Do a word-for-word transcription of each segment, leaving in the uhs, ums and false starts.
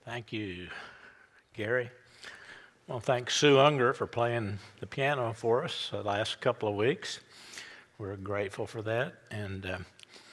Thank you, Gary. Well, thanks Sue Unger for playing the piano for us the last couple of weeks. We're grateful for that. And uh,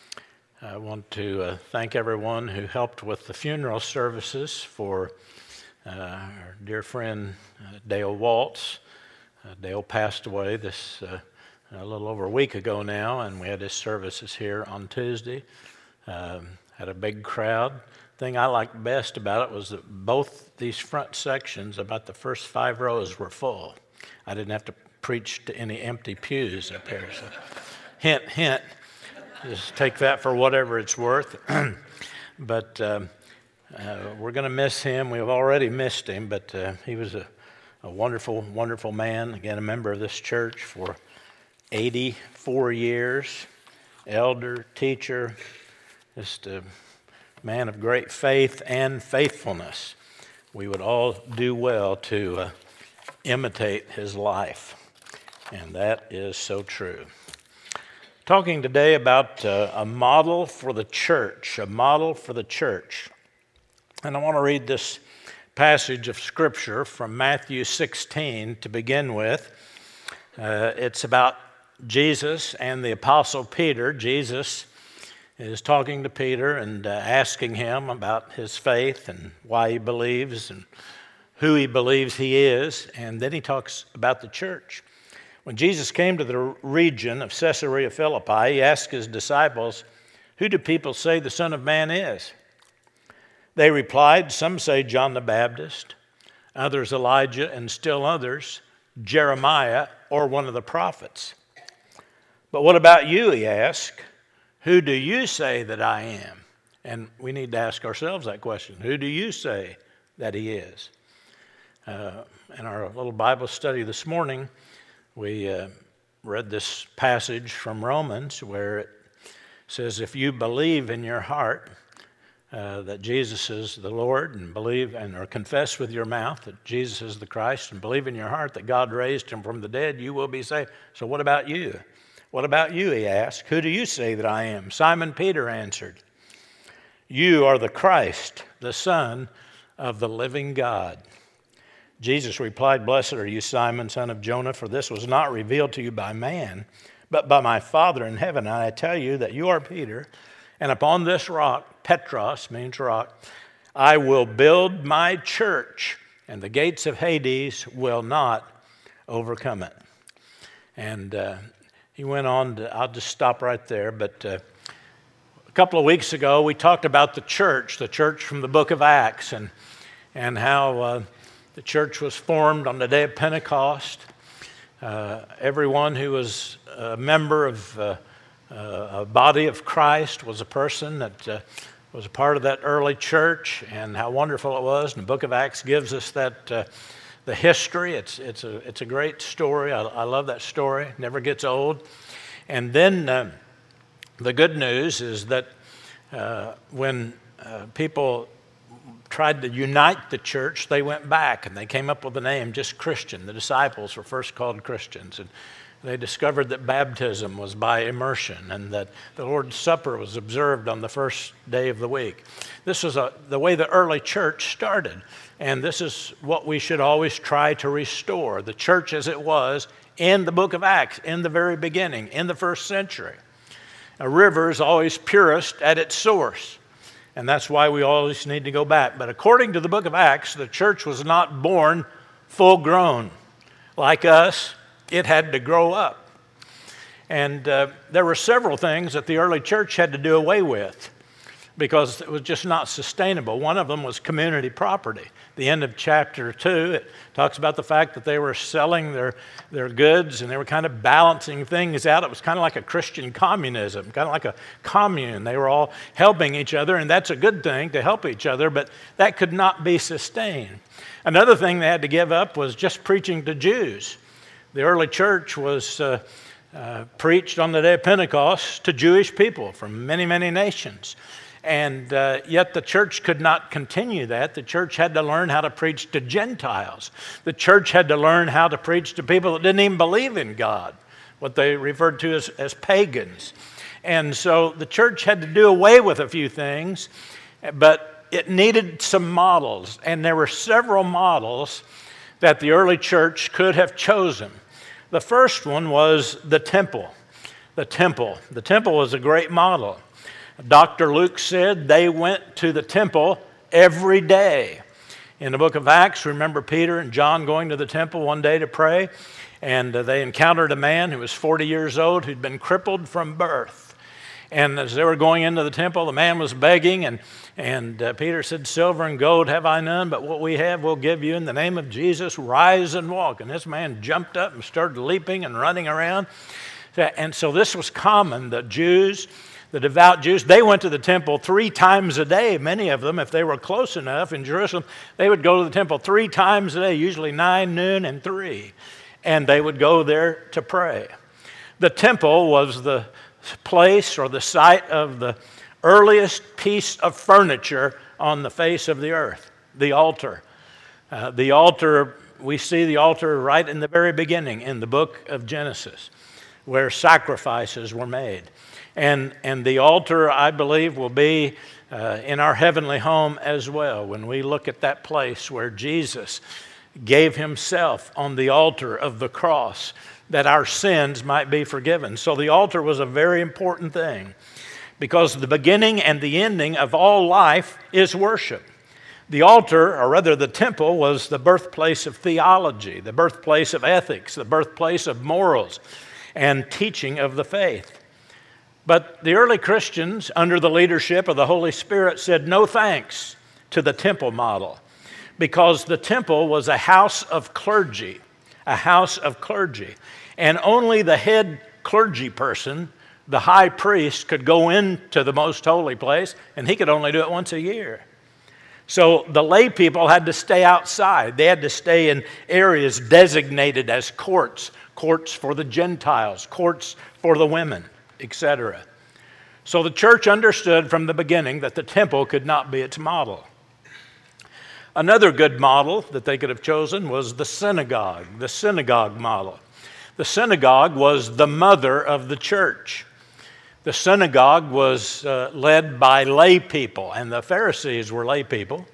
I want to uh, thank everyone who helped with the funeral services for uh, our dear friend uh, Dale Waltz. Uh, Dale passed away this uh, a little over a week ago now, and we had his services here on Tuesday. Um, had a big crowd. Thing I liked best about it was that both these front sections, about the first five rows, were full. I didn't have to preach to any empty pews up here. So, hint, hint. Just take that for whatever it's worth. But um, uh, we're going to miss him. We've already missed him, but uh, he was a, a wonderful, wonderful man. Again, a member of this church for eighty-four years, elder, teacher, just a man of great faith and faithfulness. We would all do well to uh, imitate his life, and that is so true. Talking today about uh, a model for the church, a model for the church. And I want to read this passage of Scripture from Matthew sixteen to begin with. Uh, it's about Jesus and the Apostle Peter. Jesus is talking to Peter and uh, asking him about his faith and why he believes and who he believes he is. And then he talks about the church. When Jesus came to the region of Caesarea Philippi, he asked his disciples, "Who do people say the Son of Man is?" They replied, "Some say John the Baptist, others Elijah, and still others Jeremiah or one of the prophets." "But what about you?" he asked. "Who do you say that I am?" And we need to ask ourselves that question. Who do you say that he is? Uh, in our little Bible study this morning, we uh, read this passage from Romans where it says, if you believe in your heart uh, that Jesus is the Lord and believe and or confess with your mouth that Jesus is the Christ and believe in your heart that God raised him from the dead, you will be saved. So what about you? What about you, he asked. Who do you say that I am? Simon Peter answered, "You are the Christ, the Son of the living God." Jesus replied, "Blessed are you, Simon, son of Jonah, for this was not revealed to you by man, but by my Father in heaven. And I tell you that you are Peter, and upon this rock," Petros means rock, "I will build my church, and the gates of Hades will not overcome it." And uh, he went on to, I'll just stop right there, but uh, a couple of weeks ago we talked about the church, the church from the book of Acts, and, and how uh, the church was formed on the day of Pentecost. Uh, everyone who was a member of uh, uh, a body of Christ was a person that uh, was a part of that early church, and how wonderful it was. And the book of Acts gives us that uh, the history. It's it's a it's a great story. I, I love that story. It never gets old. And then uh, the good news is that uh, when uh, people tried to unite the church, they went back and they came up with the name just Christian. The disciples were first called Christians, and they discovered that baptism was by immersion and that the Lord's Supper was observed on the first day of the week. This was a, the way the early church started, and this is what we should always try to restore, the church as it was in the book of Acts, in the very beginning, in the first century. A river is always purest at its source, and that's why we always need to go back. But according to the book of Acts, the church was not born full grown. Like us, it had to grow up. And uh, there were several things that the early church had to do away with because it was just not sustainable. One of them was community property. The end of chapter two, it talks about the fact that they were selling their, their goods and they were kind of balancing things out. It was kind of like a Christian communism, kind of like a commune. They were all helping each other, and that's a good thing to help each other, but that could not be sustained. Another thing they had to give up was just preaching to Jews. The early church was uh, uh, preached on the day of Pentecost to Jewish people from many, many nations. And uh, yet the church could not continue that. The church had to learn how to preach to Gentiles. The church had to learn how to preach to people that didn't even believe in God, what they referred to as, as pagans. And so the church had to do away with a few things, but it needed some models, and there were several models that the early church could have chosen. The first one was the temple. The temple. The temple was a great model. Doctor Luke said they went to the temple every day. In the book of Acts, remember Peter and John going to the temple one day to pray, and uh, they encountered a man who was forty years old who'd been crippled from birth. And as they were going into the temple, the man was begging, and, and uh, Peter said, "Silver and gold have I none, but what we have we'll give you. In the name of Jesus, rise and walk." And this man jumped up and started leaping and running around. And so this was common. The Jews, the devout Jews, they went to the temple three times a day. Many of them, if they were close enough in Jerusalem, they would go to the temple three times a day, usually nine, noon, and three. And they would go there to pray. The temple was the place or the site of the earliest piece of furniture on the face of the earth, the altar. Uh, the altar, we see the altar right in the very beginning in the book of Genesis, where sacrifices were made. And, and the altar, I believe, will be uh, in our heavenly home as well when we look at that place where Jesus gave himself on the altar of the cross that our sins might be forgiven. So the altar was a very important thing because the beginning and the ending of all life is worship. The altar, or rather the temple, was the birthplace of theology, the birthplace of ethics, the birthplace of morals and teaching of the faith. But the early Christians, under the leadership of the Holy Spirit, said no thanks to the temple model because the temple was a house of clergy, a house of clergy. And only the head clergy person, the high priest, could go into the most holy place, and he could only do it once a year. So the lay people had to stay outside. They had to stay in areas designated as courts, courts for the Gentiles, courts for the women, et cetera. So the church understood from the beginning that the temple could not be its model. Another good model that they could have chosen was the synagogue, the synagogue model. The synagogue was the mother of the church. The synagogue was uh, led by lay people, and the Pharisees were lay people.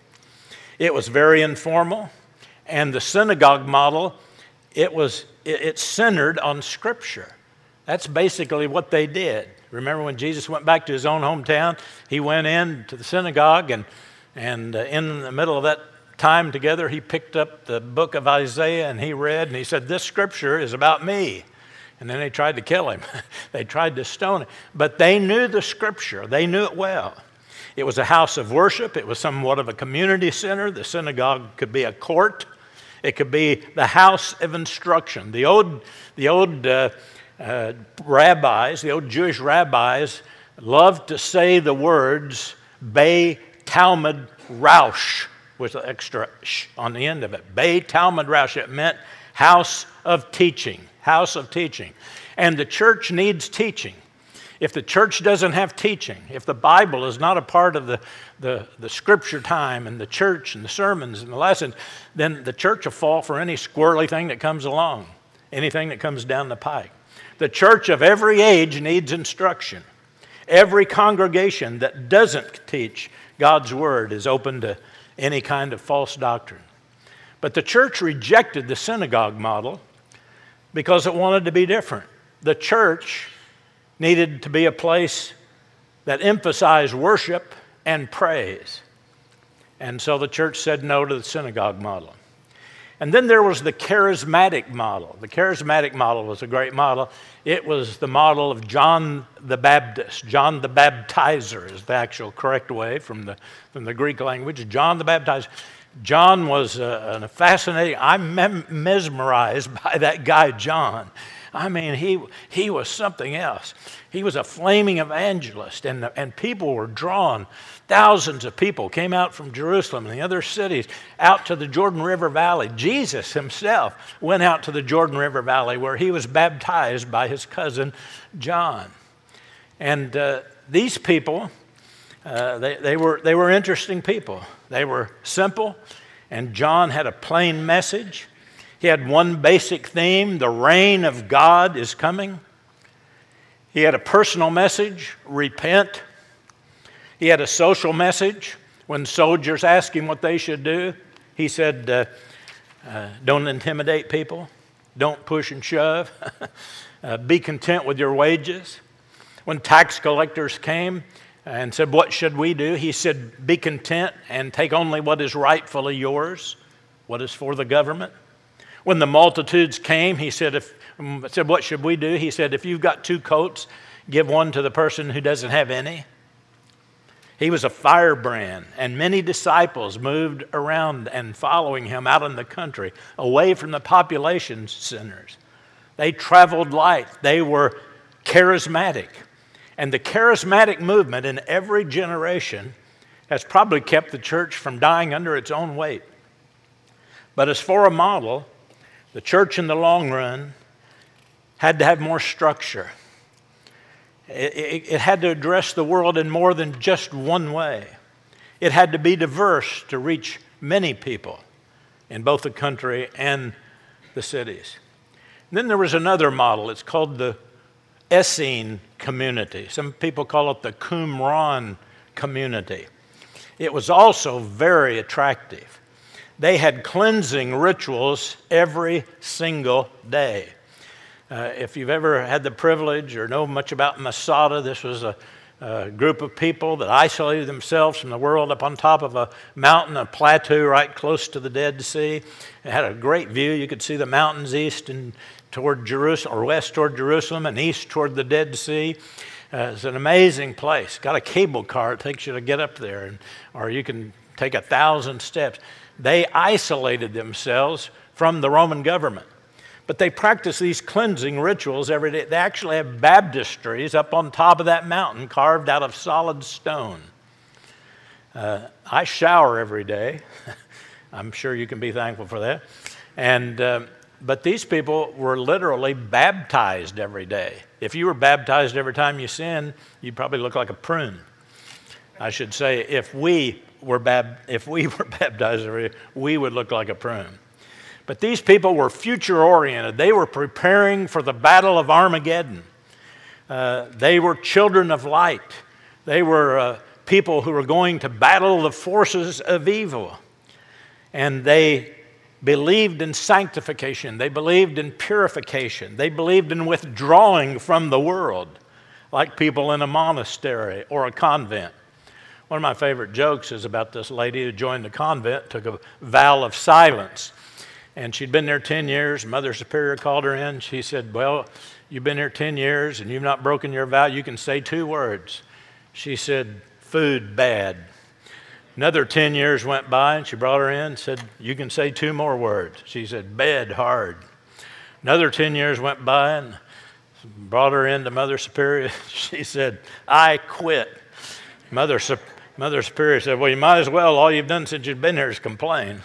It was very informal, and the synagogue model, it was it, it centered on Scripture. That's basically what they did. Remember when Jesus went back to his own hometown, he went in to the synagogue, and, and uh, in the middle of that time together, he picked up the book of Isaiah and he read, and he said, "This scripture is about me." And then they tried to kill him. They tried to stone him. But they knew the scripture. They knew it well. It was a house of worship. It was somewhat of a community center. The synagogue could be a court. It could be the house of instruction. The old, the old uh, uh, rabbis, the old Jewish rabbis loved to say the words, Beit Talmud Roush, with an extra sh on the end of it. Beit Talmud Roush. It meant house of teaching, house of teaching. And the church needs teaching. If the church doesn't have teaching, if the Bible is not a part of the, the, the scripture time and the church and the sermons and the lessons, then the church will fall for any squirrely thing that comes along, anything that comes down the pike. The church of every age needs instruction. Every congregation that doesn't teach God's word is open to any kind of false doctrine. But the church rejected the synagogue model because it wanted to be different. The church needed to be a place that emphasized worship and praise. And so the church said no to the synagogue model. And then there was the charismatic model. The charismatic model was a great model. It was the model of John the Baptist. John the Baptizer is the actual correct way from the, from the Greek language. John the Baptizer. John was a, a fascinating, I'm mesmerized by that guy John. I mean, he, he was something else. He was a flaming evangelist, and, and people were drawn. Thousands of people came out from Jerusalem and the other cities out to the Jordan River Valley. Jesus himself went out to the Jordan River Valley where he was baptized by his cousin John. And uh, these people, uh, they, they, were, they were interesting people. They were simple, and John had a plain message. He had one basic theme: the reign of God is coming. He had a personal message: repent. He had a social message: When soldiers asked him what they should do, he said, uh, uh, don't intimidate people, don't push and shove, uh, be content with your wages. When tax collectors came and said, what should we do? He said, be content and take only what is rightfully yours, what is for the government. When the multitudes came, he said, if, said, what should we do? He said, if you've got two coats, give one to the person who doesn't have any. He was a firebrand, and many disciples moved around and following him out in the country, away from the population centers. They traveled light. They were charismatic. And the charismatic movement in every generation has probably kept the church from dying under its own weight. But as for a model, the church in the long run had to have more structure. It, it, it had to address the world in more than just one way. It had to be diverse to reach many people in both the country and the cities. And then there was another model. It's called the Essene community. Some people call it the Qumran community. It was also very attractive. They had cleansing rituals every single day. Uh, if you've ever had the privilege or know much about Masada, this was a, a group of people that isolated themselves from the world up on top of a mountain, a plateau right close to the Dead Sea. It had a great view. You could see the mountains east and toward Jerusalem, or west toward Jerusalem, and east toward the Dead Sea. Uh, it's an amazing place. Got a cable car. It takes you to get up there, and, or you can take a thousand steps. They isolated themselves from the Roman government. But they practice these cleansing rituals every day. They actually have baptistries up on top of that mountain carved out of solid stone. Uh, I shower every day. I'm sure you can be thankful for that. And uh, but these people were literally baptized every day. If you were baptized every time you sin, you'd probably look like a prune. I should say, if we were bab- if we were baptized every day, we would look like a prune. But these people were future-oriented. They were preparing for the battle of Armageddon. Uh, they were children of light. They were uh, people who were going to battle the forces of evil. And they believed in sanctification. They believed in purification. They believed in withdrawing from the world, like people in a monastery or a convent. One of my favorite jokes is about this lady who joined the convent, took a vow of silence. And she'd been there ten years. Mother Superior called her in. She said, well, you've been here ten years and you've not broken your vow. You can say two words. She said, food bad. Another ten years went by and she brought her in and said, you can say two more words. She said, bed hard. Another ten years went by and brought her in to Mother Superior. She said, I quit. Mother, Mother Superior said, well, you might as well. All you've done since you've been here is complain.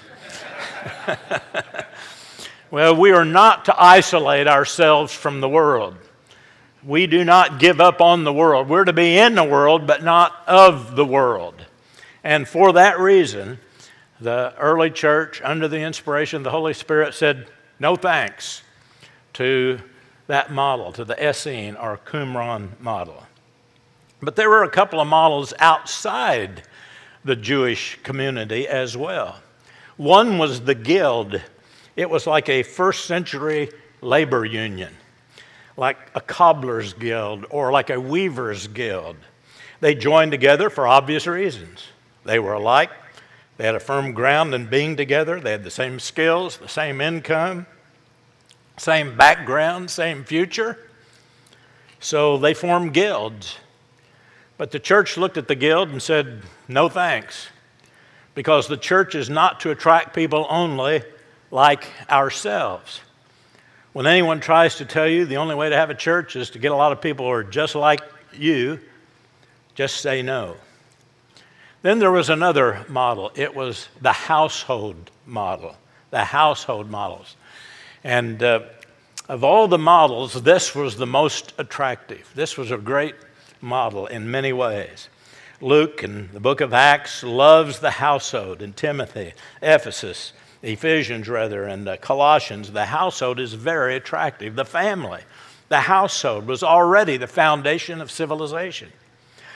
Well, we are not to isolate ourselves from the world. We do not give up on the world. We're to be in the world, but not of the world. And for that reason, the early church, under the inspiration of the Holy Spirit, said no thanks to that model, to the Essene or Qumran model. But there were a couple of models outside the Jewish community as well. One was the Guild. It was like a first century labor union, like a cobbler's guild or like a weaver's guild. They joined together for obvious reasons. They were alike. They had a firm ground in being together. They had the same skills, the same income, same background, same future. So they formed guilds. But the church looked at the guild and said, no thanks. Because the church is not to attract people only like ourselves. When anyone tries to tell you the only way to have a church is to get a lot of people who are just like you, just say no. Then there was another model. It was the household model, the household models. And uh, of all the models, this was the most attractive. This was a great model in many ways. Luke in the book of Acts loves the household. In Timothy, Ephesus, Ephesians rather, and uh, Colossians, the household is very attractive. The family, the household was already the foundation of civilization.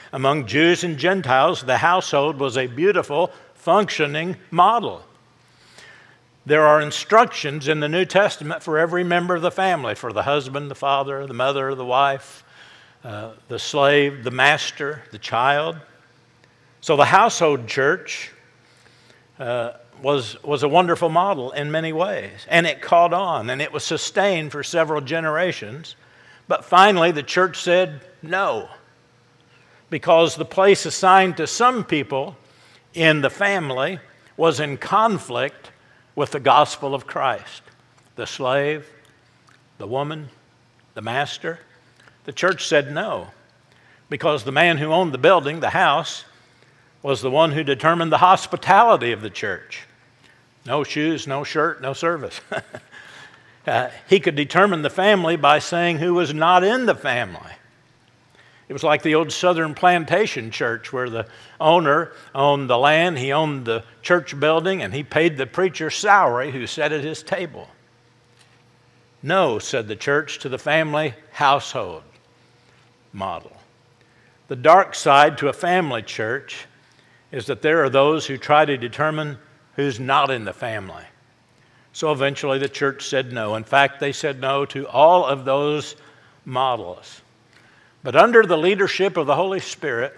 Among Jews and Gentiles, the household was a beautiful, functioning model. There are instructions in the New Testament for every member of the family, for the husband, the father, the mother, the wife, uh, the slave, the master, the child. So the household church uh, was, was a wonderful model in many ways, and it caught on, and it was sustained for several generations. But finally, the church said no, because the place assigned to some people in the family was in conflict with the gospel of Christ. The slave, the woman, the master. The church said no, because the man who owned the building, the house, was the one who determined the hospitality of the church. No shoes, no shirt, no service. uh, he could determine the family by saying who was not in the family. It was like the old Southern plantation church where the owner owned the land, he owned the church building, and he paid the preacher's salary who sat at his table. No, said the church to the family household model. The dark side to a family church is that there are those who try to determine who's not in the family. So eventually the church said no. In fact, they said no to all of those models. But under the leadership of the Holy Spirit,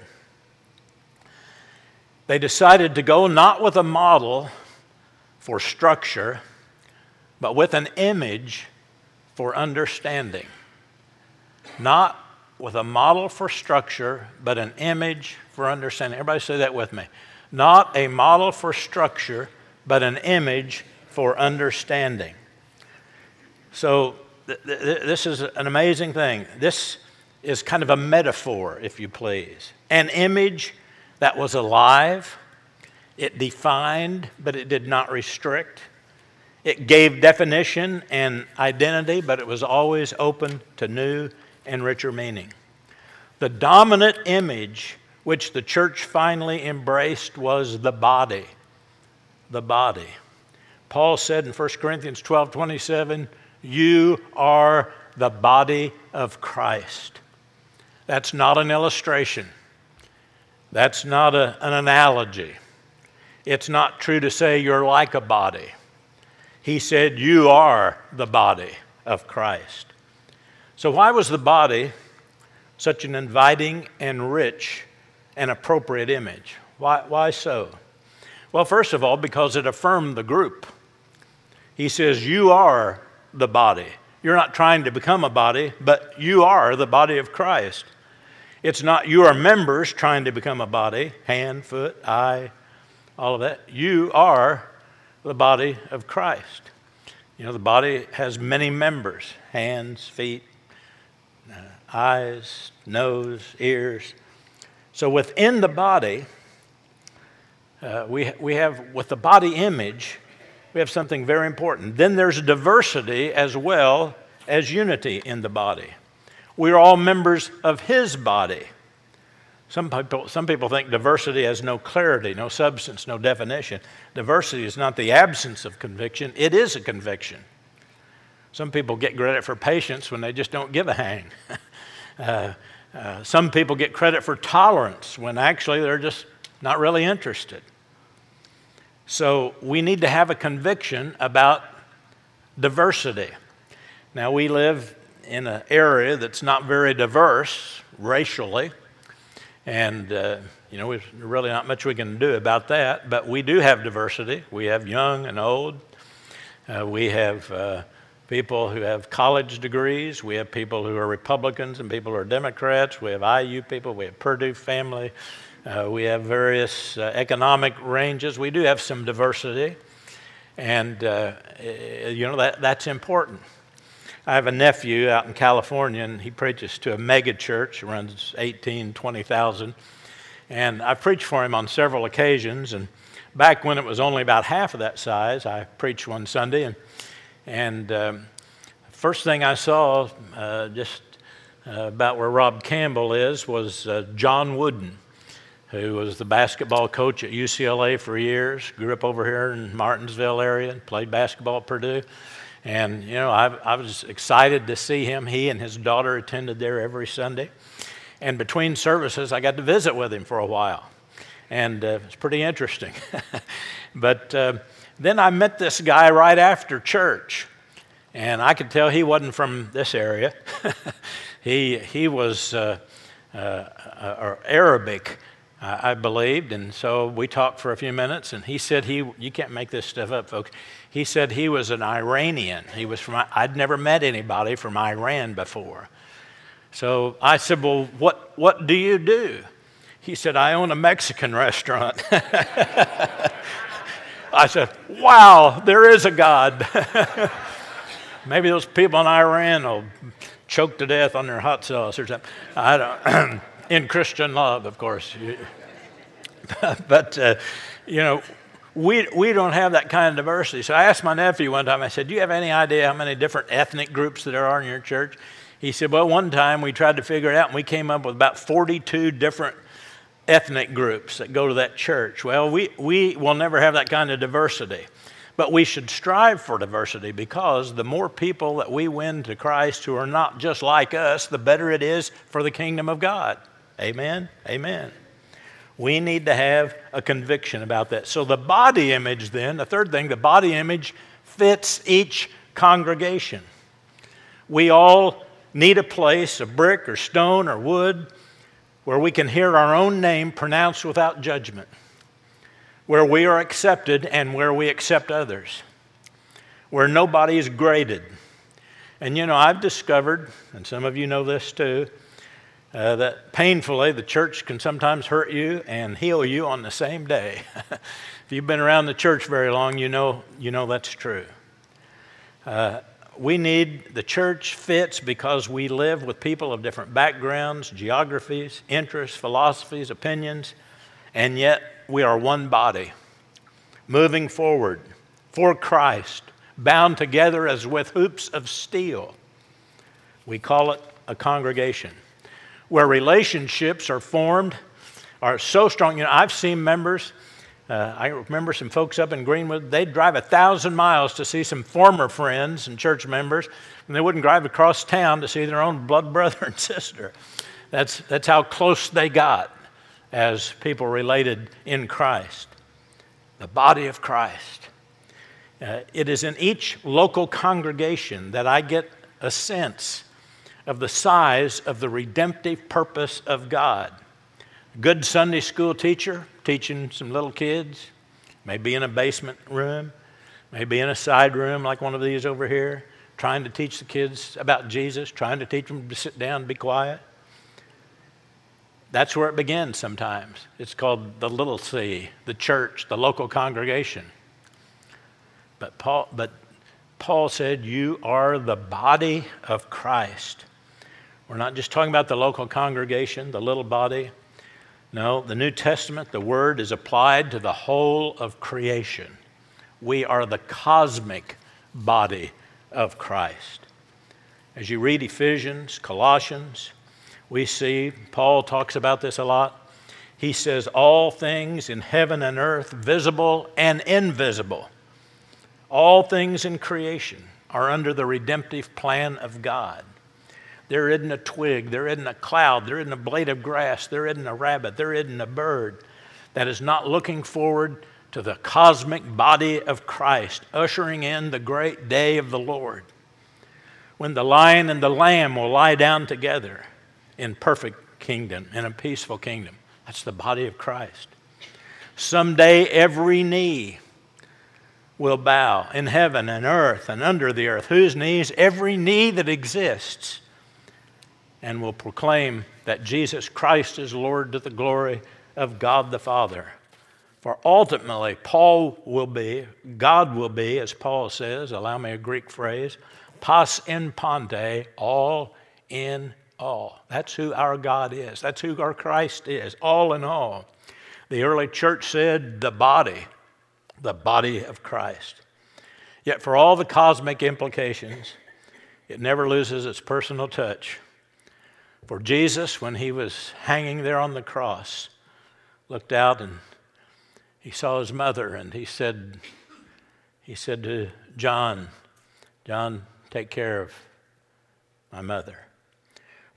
they decided to go not with a model for structure, but with an image for understanding. Not with a model for structure, but an image for understanding. Everybody say that with me. Not a model for structure, but an image for understanding. So th- th- this is an amazing thing. This is kind of a metaphor, if you please. An image that was alive. It defined, but it did not restrict. It gave definition and identity, but it was always open to new and richer meaning. The dominant image which the church finally embraced was the body. The body. Paul said in First Corinthians twelve twenty-seven, you are the body of Christ. That's not an illustration. That's not a, an analogy. It's not true to say you're like a body. He said you are the body of Christ. So why was the body such an inviting and rich and appropriate image? Why, why so? Well, first of all, because it affirmed the group. He says you are the body. You're not trying to become a body, but you are the body of Christ. It's not you are members trying to become a body, hand, foot, eye, all of that. You are the body of Christ. You know, the body has many members, hands, feet, uh, eyes, nose, ears. So within the body, uh, we, we have, with the body image, we have something very important. Then there's diversity as well as unity in the body. We're all members of His body. Some people, some people think diversity has no clarity, no substance, no definition. Diversity is not the absence of conviction, it is a conviction. Some people get credit for patience when they just don't give a hang. uh, uh, some people get credit for tolerance when actually they're just not really interested. So we need to have a conviction about diversity. Now we live in an area that's not very diverse racially, and uh, you know, there's really not much we can do about that, but we do have diversity. We have young and old. Uh, we have uh, people who have college degrees. We have people who are Republicans and people who are Democrats. We have I U people. We have Purdue family. Uh, we have various uh, economic ranges. We do have some diversity, and uh, you know, that, that's important. I have a nephew out in California, and he preaches to a mega church, runs eighteen, twenty thousand. And I've preached for him on several occasions. And back when it was only about half of that size, I preached one Sunday. And, and um, first thing I saw, uh, just uh, about where Rob Campbell is, was uh, John Wooden, who was the basketball coach at U C L A for years, grew up over here in Martinsville area, and played basketball at Purdue. And, you know, I, I was excited to see him. He and his daughter attended there every Sunday. And between services, I got to visit with him for a while. And uh, it's pretty interesting. But uh, then I met this guy right after church. And I could tell he wasn't from this area. he, he was uh, uh, uh, Arabic, uh, I believed. And so we talked for a few minutes. And he said he, you can't make this stuff up, folks. He said he was an Iranian. He was from, I'd never met anybody from Iran before. So I said, well, what, what do you do? He said, I own a Mexican restaurant. I said, wow, there is a God. Maybe those people in Iran will choke to death on their hot sauce or something. I don't, in Christian love, of course. But, uh, you know, we, we don't have that kind of diversity. So I asked my nephew one time, I said, do you have any idea how many different ethnic groups there are in your church? He said, well, one time we tried to figure it out, and we came up with about forty-two different ethnic groups that go to that church. Well, we, we will never have that kind of diversity. But we should strive for diversity, because the more people that we win to Christ who are not just like us, the better it is for the kingdom of God. Amen? Amen. We need to have a conviction about that. So the body image then, the third thing, the body image fits each congregation. We all need a place, a brick or stone or wood, where we can hear our own name pronounced without judgment, where we are accepted and where we accept others, where nobody is graded. And you know, I've discovered, and some of you know this too, uh, that painfully the church can sometimes hurt you and heal you on the same day. If you've been around the church very long, you know, you know that's true. Uh, We need, the church fits because we live with people of different backgrounds, geographies, interests, philosophies, opinions, and yet we are one body, moving forward for Christ, bound together as with hoops of steel. We call it a congregation, where relationships are formed, are so strong. You know, I've seen members. Uh, I remember some folks up in Greenwood, they'd drive a thousand miles to see some former friends and church members, and they wouldn't drive across town to see their own blood brother and sister. That's, that's how close they got as people related in Christ. The body of Christ. Uh, it is in each local congregation that I get a sense of the size of the redemptive purpose of God. Good Sunday school teacher teaching some little kids, maybe in a basement room, maybe in a side room like one of these over here, trying to teach the kids about Jesus, trying to teach them to sit down and be quiet. That's where it begins sometimes. It's called the little C, the church, the local congregation. But Paul, but Paul said, you are the body of Christ. We're not just talking about the local congregation, the little body. No, the New Testament, the word is applied to the whole of creation. We are the cosmic body of Christ. As you read Ephesians, Colossians, we see, Paul talks about this a lot. He says, all things in heaven and earth, visible and invisible, all things in creation are under the redemptive plan of God. There isn't a twig, there isn't a cloud, there isn't a blade of grass, there isn't a rabbit, there isn't a bird that is not looking forward to the cosmic body of Christ, ushering in the great day of the Lord, when the lion and the lamb will lie down together in perfect kingdom, in a peaceful kingdom. That's the body of Christ. Someday every knee will bow in heaven and earth and under the earth. Whose knees? Every knee that exists. And will proclaim that Jesus Christ is Lord to the glory of God the Father. For ultimately, Paul will be, God will be, as Paul says, allow me a Greek phrase, pas in pante, all in all. That's who our God is. That's who our Christ is, all in all. The early church said the body, the body of Christ. Yet for all the cosmic implications, it never loses its personal touch. For Jesus, when he was hanging there on the cross, looked out and he saw his mother, and he said, he said to John, John, take care of my mother.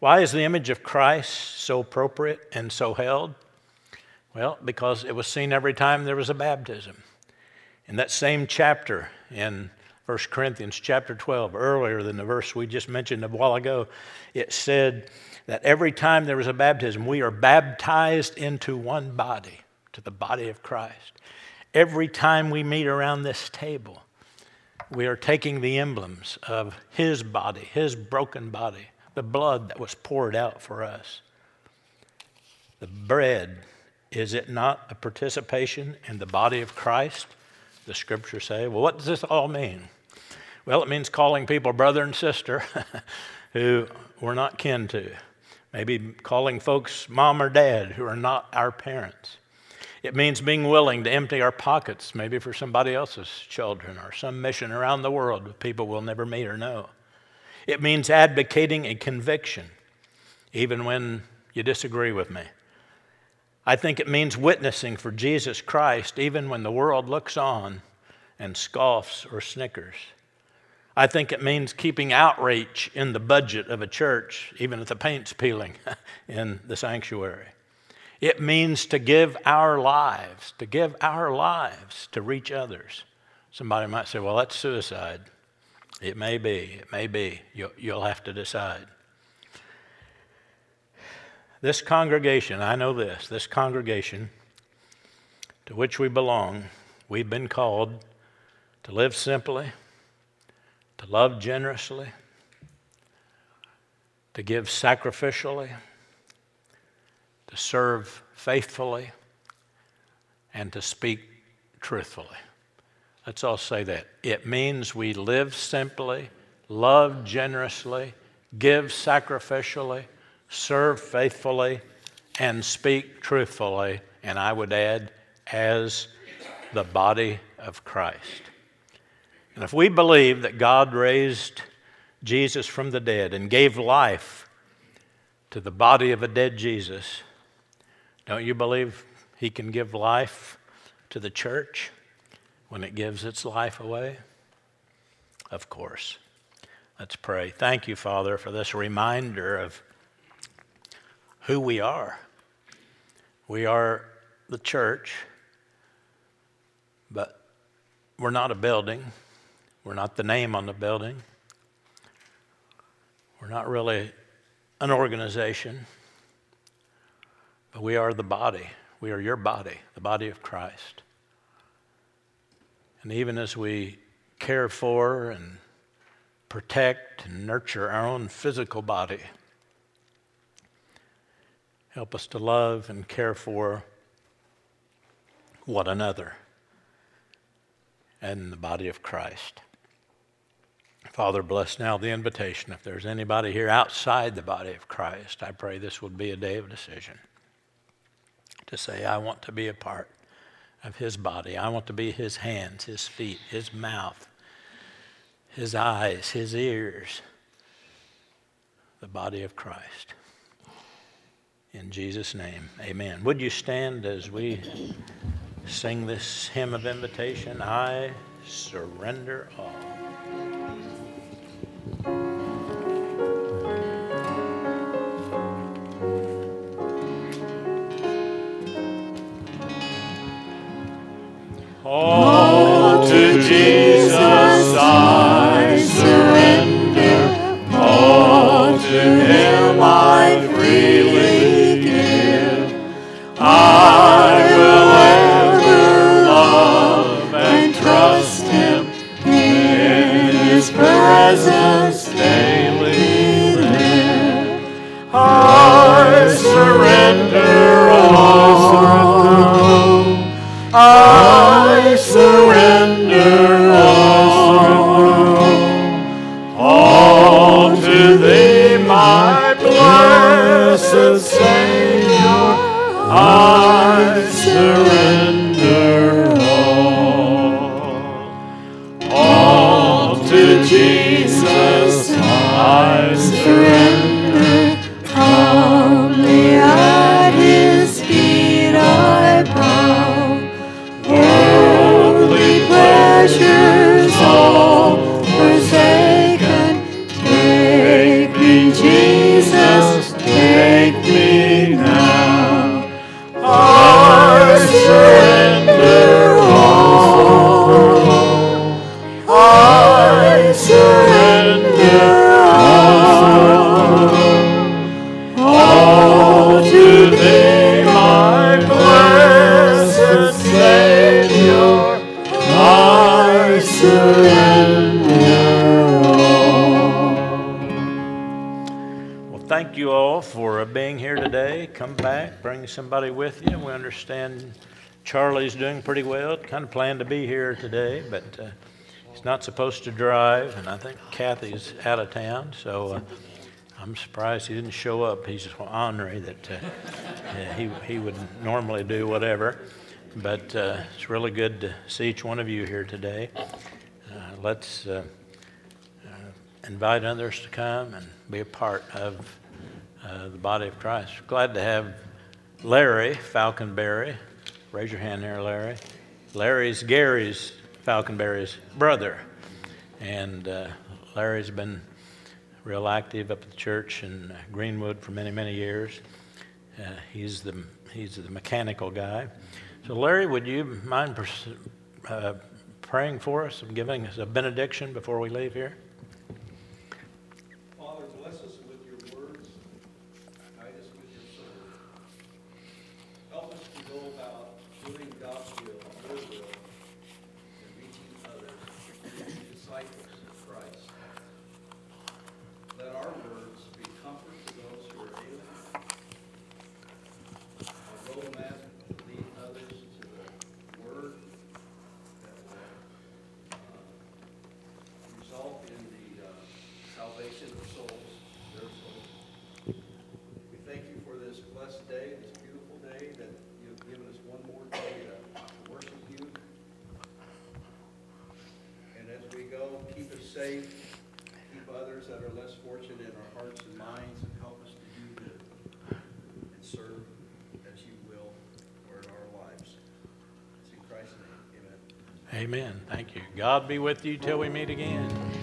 Why is the image of Christ so appropriate and so held? Well, because it was seen every time there was a baptism. In that same chapter in First Corinthians chapter twelve, earlier than the verse we just mentioned a while ago, it said that every time there was a baptism, we are baptized into one body, to the body of Christ. Every time we meet around this table, we are taking the emblems of his body, his broken body, the blood that was poured out for us. The bread, is it not a participation in the body of Christ? The scriptures say. Well, what does this all mean? Well, it means calling people brother and sister who we're not kin to. Maybe calling folks mom or dad who are not our parents. It means being willing to empty our pockets, maybe for somebody else's children or some mission around the world with people we'll never meet or know. It means advocating a conviction, even when you disagree with me. I think it means witnessing for Jesus Christ, even when the world looks on and scoffs or snickers. I think it means keeping outreach in the budget of a church, even if the paint's peeling in the sanctuary. It means to give our lives, to give our lives to reach others. Somebody might say, well, that's suicide. It may be, it may be. You'll, you'll have to decide. This congregation, I know this, this congregation to which we belong, we've been called to live simply, to love generously, to give sacrificially, to serve faithfully, and to speak truthfully. Let's all say that. It means we live simply, love generously, give sacrificially, serve faithfully, and speak truthfully, and I would add, as the body of Christ. And if we believe that God raised Jesus from the dead and gave life to the body of a dead Jesus, don't you believe he can give life to the church when it gives its life away? Of course. Let's pray. Thank you, Father, for this reminder of who we are. We are the church, but we're not a building. We're not the name on the building. We're not really an organization, but we are the body. We are your body, the body of Christ. And even as we care for and protect and nurture our own physical body, help us to love and care for one another and the body of Christ. Father, bless now the invitation. If there's anybody here outside the body of Christ, I pray this would be a day of decision to say, I want to be a part of his body. I want to be his hands, his feet, his mouth, his eyes, his ears, the body of Christ. In Jesus' name, amen. Would you stand as we sing this hymn of invitation? I surrender all. All to Jesus I surrender, all to him I freely give. I will ever love and trust him, in his presence daily live. I surrender all. I surrender all, all to thee, my blessed Savior. I surrender all, all to Jesus I surrender. Humbly at his feet I bow. Worldly surrender all. Well, thank you all for being here today. Come back, bring somebody with you. We understand Charlie's doing pretty well. Kind of planned to be here today, but uh, he's not supposed to drive, and I think Kathy's out of town, so uh, I'm surprised he didn't show up. He's ornery that uh, uh, he, he would normally do whatever, but uh, it's really good to see each one of you here today. Uh, let's uh, uh, invite others to come and be a part of uh, the body of Christ. Glad to have Larry Falconberry. Raise your hand there, Larry. Larry's Gary's Falconberry's brother, and uh, Larry's been real active up at the church in uh, Greenwood for many, many years. Uh, he's the he's the mechanical guy. So, Larry, would you mind pers- uh, praying for us and giving us a benediction before we leave here? Father, bless us with your words. Guide us with your sword. Help us to go about doing God's will, your will, and reaching others, being disciples of Christ. Let our words be comfort to those who are alien. Our roadmap lead others to the word that will uh, result in the uh, salvation of souls, their souls. We thank you for this blessed day, this beautiful day that you've given us one more day to, to worship you. And as we go, keep us safe. Keep others that are less fortunate in our hearts and minds, and help us to do good and serve as you will or in our lives. It's in Christ's name. Amen. Amen. Thank you. God be with you till we meet again.